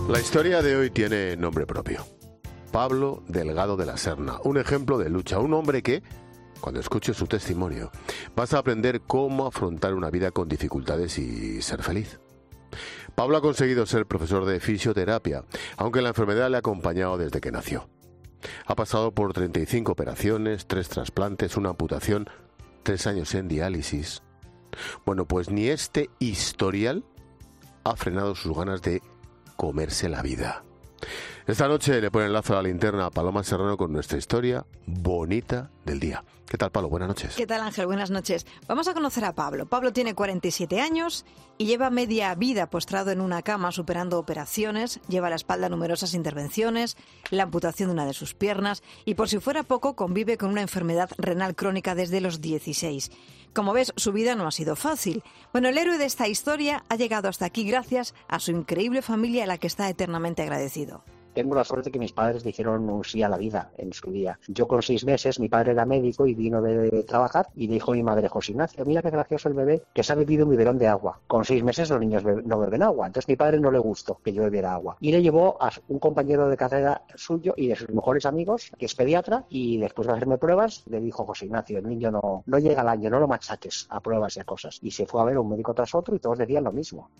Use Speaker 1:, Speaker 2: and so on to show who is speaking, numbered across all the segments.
Speaker 1: La historia de hoy tiene nombre propio. Pablo Delgado de la Serna, un ejemplo de lucha, un hombre que, cuando escuches su testimonio, vas a aprender cómo afrontar una vida con dificultades y ser feliz. Pablo ha conseguido ser profesor de fisioterapia, aunque la enfermedad le ha acompañado desde que nació. Ha pasado por 35 operaciones, 3 trasplantes, una amputación, 3 años en diálisis. Bueno, pues ni este historial ha frenado sus ganas de comerse la vida. Esta noche le pone el lazo a la linterna a Paloma Serrano con nuestra historia bonita del día. ¿Qué tal, Pablo? Buenas noches.
Speaker 2: ¿Qué tal, Ángel? Buenas noches. Vamos a conocer a Pablo. Pablo tiene 47 años y lleva media vida postrado en una cama superando operaciones, lleva a la espalda numerosas intervenciones, la amputación de una de sus piernas y, por si fuera poco, convive con una enfermedad renal crónica desde los 16. Como ves, su vida no ha sido fácil. Bueno, el héroe de esta historia ha llegado hasta aquí gracias a su increíble familia a la que está eternamente agradecido.
Speaker 3: Tengo la suerte que mis padres dijeron un sí a la vida en su día. Yo con 6 meses, mi padre era médico y vino de trabajar y le dijo a mi madre, José Ignacio, mira qué gracioso el bebé que se ha bebido un biberón de agua. Con 6 meses los niños no beben agua, entonces a mi padre no le gustó que yo bebiera agua. Y le llevó a un compañero de carrera suyo y de sus mejores amigos, que es pediatra, y después de hacerme pruebas, le dijo, José Ignacio, el niño no llega al año, no lo machaques a pruebas y a cosas. Y se fue a ver a un médico tras otro y todos decían lo mismo.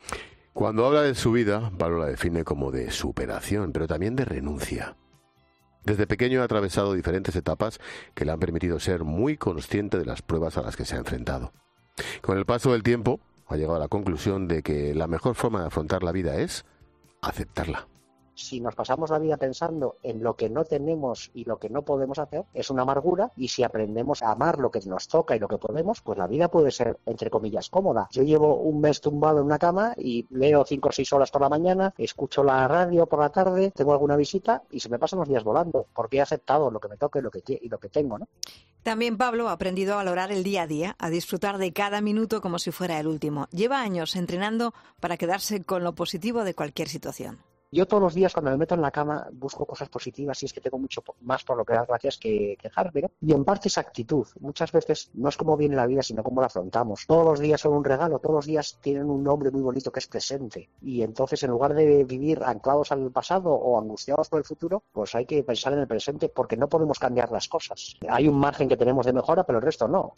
Speaker 1: Cuando habla de su vida, Pablo la define como de superación, pero también de renuncia. Desde pequeño ha atravesado diferentes etapas que le han permitido ser muy consciente de las pruebas a las que se ha enfrentado. Con el paso del tiempo, ha llegado a la conclusión de que la mejor forma de afrontar la vida es aceptarla.
Speaker 3: Si nos pasamos la vida pensando en lo que no tenemos y lo que no podemos hacer, es una amargura, y si aprendemos a amar lo que nos toca y lo que podemos, pues la vida puede ser, entre comillas, cómoda. Yo llevo un mes tumbado en una cama y leo 5 o 6 horas por la mañana, escucho la radio por la tarde, tengo alguna visita y se me pasan los días volando, porque he aceptado lo que me toca y lo que tengo, ¿no?
Speaker 2: También Pablo ha aprendido a valorar el día a día, a disfrutar de cada minuto como si fuera el último. Lleva años entrenando para quedarse con lo positivo de cualquier situación.
Speaker 3: Yo todos los días cuando me meto en la cama busco cosas positivas y es que tengo mucho más por lo que dar gracias que quejarme, ¿no? Y en parte es actitud. Muchas veces no es cómo viene la vida, sino cómo la afrontamos. Todos los días son un regalo, todos los días tienen un nombre muy bonito que es presente. Y entonces, en lugar de vivir anclados al pasado o angustiados por el futuro, pues hay que pensar en el presente porque no podemos cambiar las cosas. Hay un margen que tenemos de mejora, pero el resto no.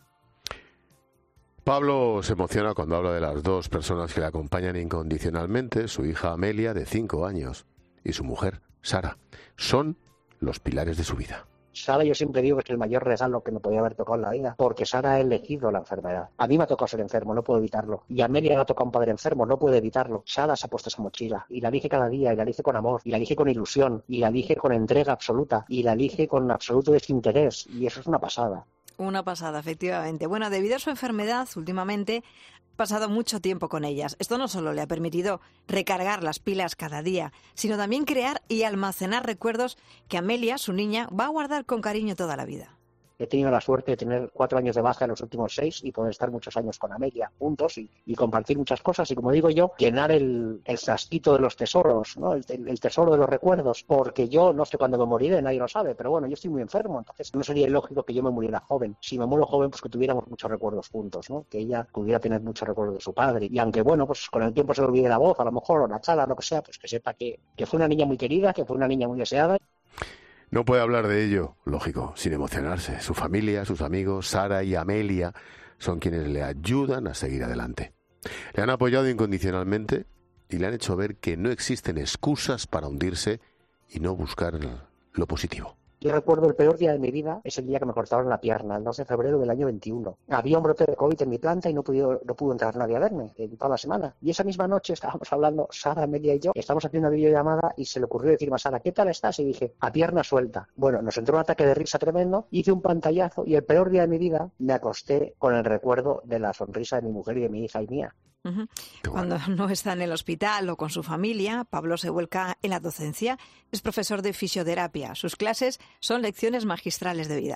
Speaker 1: Pablo se emociona cuando habla de las 2 personas que le acompañan incondicionalmente, su hija Amelia, de 5 años, y su mujer, Sara. Son los pilares de su vida.
Speaker 3: Sara, yo siempre digo que es el mayor regalo que me podía haber tocado en la vida, porque Sara ha elegido la enfermedad. A mí me ha tocado ser enfermo, no puedo evitarlo. Y a Amelia le ha tocado un padre enfermo, no puede evitarlo. Sara se ha puesto esa mochila, y la elige cada día, y la elige con amor, y la elige con ilusión, y la elige con entrega absoluta, y la elige con absoluto desinterés, y eso es una pasada.
Speaker 2: Una pasada, efectivamente. Bueno, debido a su enfermedad, últimamente ha pasado mucho tiempo con ellas. Esto no solo le ha permitido recargar las pilas cada día, sino también crear y almacenar recuerdos que Amelia, su niña, va a guardar con cariño toda la vida.
Speaker 3: He tenido la suerte de tener 4 años de baja en los últimos 6 y poder estar muchos años con Amelia juntos y compartir muchas cosas y, como digo yo, llenar el frasquito de los tesoros, ¿no? El tesoro de los recuerdos, porque yo no sé cuándo me moriré, nadie lo sabe, pero bueno, yo estoy muy enfermo, entonces no sería ilógico que yo me muriera joven. Si me muero joven, pues que tuviéramos muchos recuerdos juntos, ¿no? Que ella pudiera tener muchos recuerdos de su padre y aunque, bueno, pues con el tiempo se le olvide la voz, a lo mejor, o la cara, lo que sea, pues que sepa que fue una niña muy querida, que fue una niña muy deseada.
Speaker 1: No puede hablar de ello, lógico, sin emocionarse. Su familia, sus amigos, Sara y Amelia, son quienes le ayudan a seguir adelante. Le han apoyado incondicionalmente y le han hecho ver que no existen excusas para hundirse y no buscar lo positivo.
Speaker 3: Yo recuerdo el peor día de mi vida, es el día que me cortaron la pierna, el 2 de febrero del año 21. Había un brote de COVID en mi planta y no pudo entrar nadie a verme en toda la semana. Y esa misma noche estábamos hablando, Sara, Amelia y yo, estábamos haciendo una videollamada y se le ocurrió decirme a Sara, ¿qué tal estás? Y dije, a pierna suelta. Bueno, nos entró un ataque de risa tremendo, hice un pantallazo y el peor día de mi vida me acosté con el recuerdo de la sonrisa de mi mujer y de mi hija y mía.
Speaker 2: Cuando no está en el hospital o con su familia, Pablo se vuelca en la docencia. Es profesor de fisioterapia. Sus clases son lecciones magistrales de vida.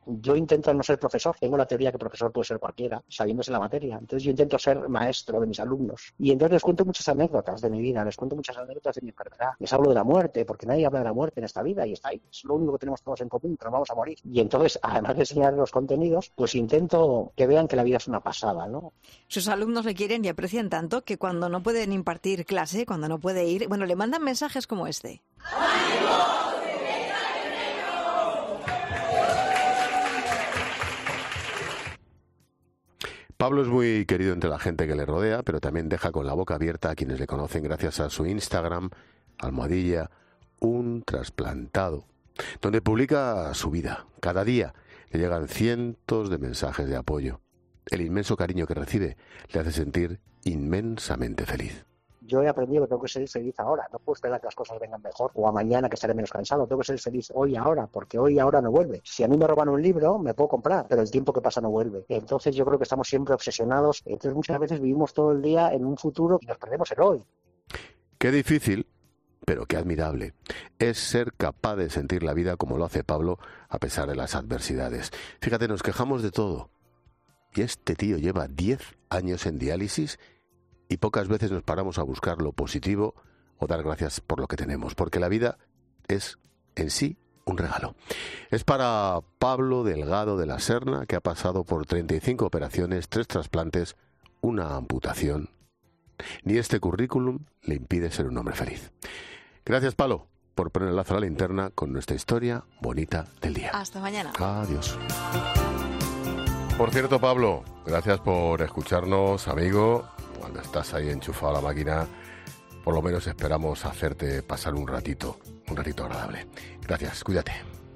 Speaker 3: Yo intento no ser profesor, tengo la teoría que profesor puede ser cualquiera, sabiéndose la materia. Entonces yo intento ser maestro de mis alumnos. Y entonces les cuento muchas anécdotas de mi vida, les cuento muchas anécdotas de mi enfermedad. Les hablo de la muerte, porque nadie habla de la muerte en esta vida y está ahí. Es lo único que tenemos todos en común, que nos vamos a morir. Y entonces, además de enseñar los contenidos, pues intento que vean que la vida es una pasada, ¿no?
Speaker 2: Sus alumnos le quieren y aprecian tanto que cuando no pueden impartir clase, cuando no puede ir, bueno, le mandan mensajes como este.
Speaker 1: Pablo es muy querido entre la gente que le rodea, pero también deja con la boca abierta a quienes le conocen gracias a su Instagram, @un trasplantado, donde publica su vida. Cada día le llegan cientos de mensajes de apoyo. El inmenso cariño que recibe le hace sentir inmensamente feliz.
Speaker 3: Yo he aprendido que tengo que ser feliz ahora, no puedo esperar a que las cosas vengan mejor o a mañana que estaré menos cansado, tengo que ser feliz hoy y ahora, porque hoy y ahora no vuelve. Si a mí me roban un libro, me puedo comprar, pero el tiempo que pasa no vuelve. Entonces yo creo que estamos siempre obsesionados, entonces muchas veces vivimos todo el día en un futuro y nos perdemos el hoy.
Speaker 1: Qué difícil, pero qué admirable, es ser capaz de sentir la vida como lo hace Pablo a pesar de las adversidades. Fíjate, nos quejamos de todo. Y este tío lleva 10 años en diálisis y pocas veces nos paramos a buscar lo positivo o dar gracias por lo que tenemos, porque la vida es en sí un regalo. Es para Pablo Delgado de la Serna, que ha pasado por 35 operaciones, 3 trasplantes, una amputación. Ni este currículum le impide ser un hombre feliz. Gracias, Pablo, por poner el lazo a la linterna con nuestra historia bonita del día.
Speaker 2: Hasta mañana.
Speaker 1: Adiós. Por cierto, Pablo, gracias por escucharnos, amigo. Cuando estás ahí enchufado a la máquina, por lo menos esperamos hacerte pasar un ratito agradable. Gracias, cuídate.